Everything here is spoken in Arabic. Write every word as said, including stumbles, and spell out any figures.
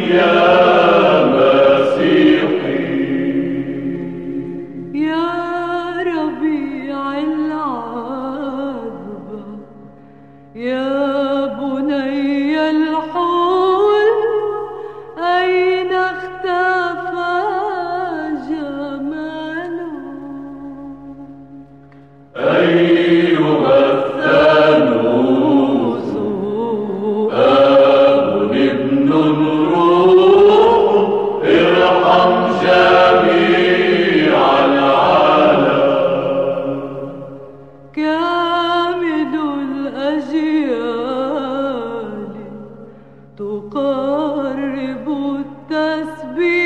يا بني الحور أين اختفى جمالك؟ أيها الثالوث آب ابن روح ارحم جميع العالم. كامل الأجيال تقرب التسبيح